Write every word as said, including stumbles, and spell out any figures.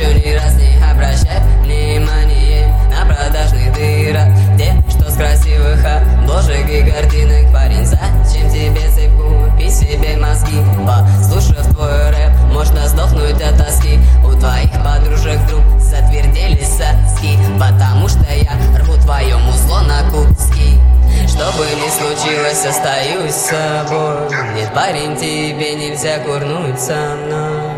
еще ни раз не обращай внимание на продажных дырок, те, что с красивых обложек и картинок. Парень, зачем тебе цепь, купи себе мозги? Послушав твой рэп, можно сдохнуть от тоски. У твоих подружек вдруг затвердели соски, потому что я рву твое музло на куски. Что бы ни случилось, остаюсь с собой. Нет, парень, тебе нельзя курнуть со мной.